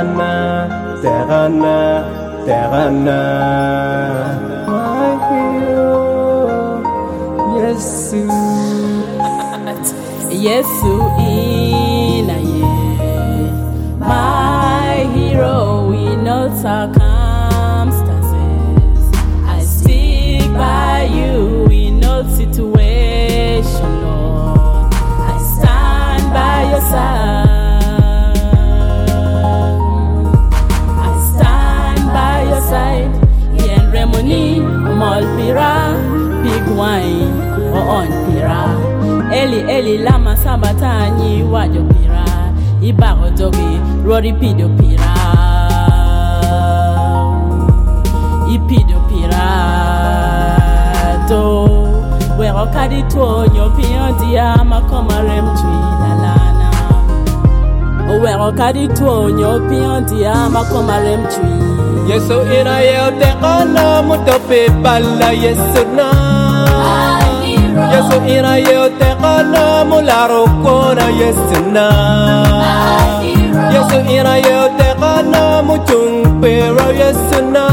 Terana, my hero, Yesu, Yesu inaye, my hero in all circumstances. I stick by you in all situation, Lord. I stand by your side. Pira, big wine, or on pira. Eli lama sabatani, wajo pira. Ibaro dogi, roripido pira. Ipido pira. Do, wero kadito, nyo pion dia, makomarem tui la lana. Wero kadito, nyo pion dia, makomarem tui. Yesu ina yeo te kana mutope bala Yesu na. Yesu ina yeo te kana mularo kona Yesu na. Yesu ina yeo te kana muchung pero Yesu na.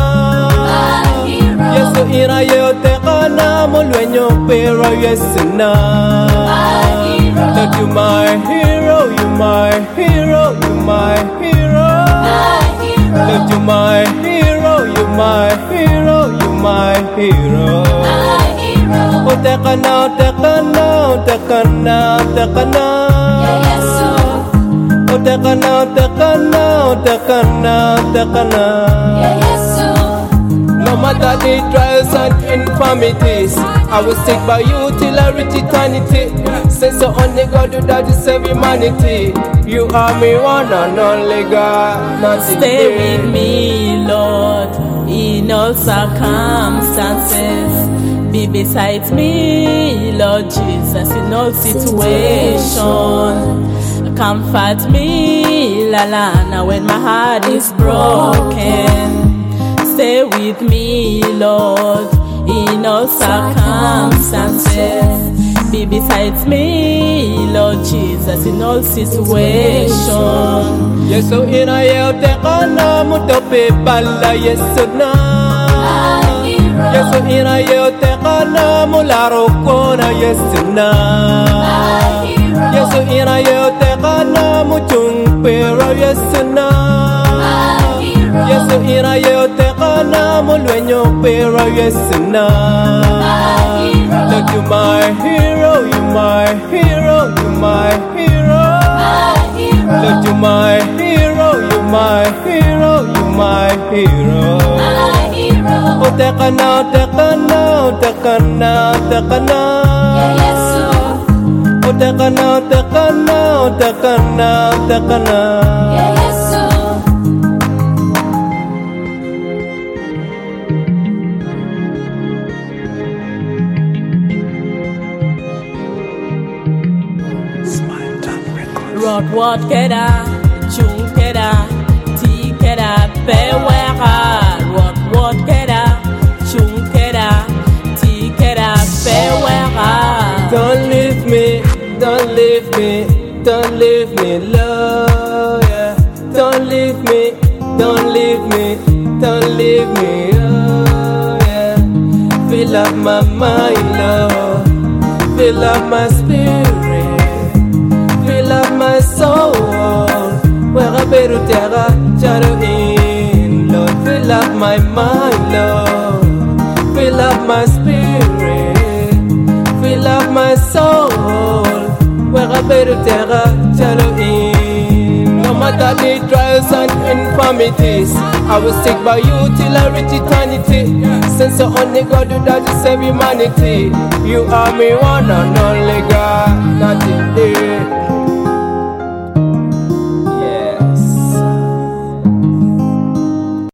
Yesu ina yeo te kana mulwenyo pero Yesu na. Lord, you my hero, you my hero, you my hero. Lord, you my hero, you my hero, you my hero. Oh, tekana, tekana, tekana, tekana. Oh, tekana, tekana, tekana, tekana. No matter the trials and infirmities, I will stick by you till I reach eternity. Since the only God who does deserve humanity, you are me one and only God. Nothing Stay with me, Lord, in all circumstances. Be beside me, Lord Jesus, in all situations. Comfort me, Lalana, when my heart is broken. Stay with me, Lord, in all circumstances. Be beside me, Lord Jesus, in all situations. Yesu ina yeo te kana mutope bala Yesu na. Yesu ina yeo te kana mularo kona Yesu na. Yesu ina yeo te kana muchung pero Yesu na. Yesu ina yeo te kana mulwenyo pero Yesu na. Lord, you my hero, you my hero, you my hero. Lord, you my hero, you my hero, you my hero. Oh, tekana, tekana, tekana, tekana. Oh, tekana, tekana, tekana, tekana. Rock what keda, chung keda, tea keda, bewera. Rock what keda, chung keda, tea keda, bewera. Don't leave me, don't leave me, don't leave me, Lord. Yeah. Don't leave me, don't leave me, don't leave me, oh yeah. Fill up my mind, Lord. Fill up my spirit. Fill up my soul. Where I better terra shadow in, Lord. Fill up my mind, Lord. Fill up my spirit. Fill up my soul. Where I better terra shadow in. No matter the trials and infirmities, I will stick by you till I reach eternity. Since the only God who does deserve humanity, you are me one and only God. Nothing there.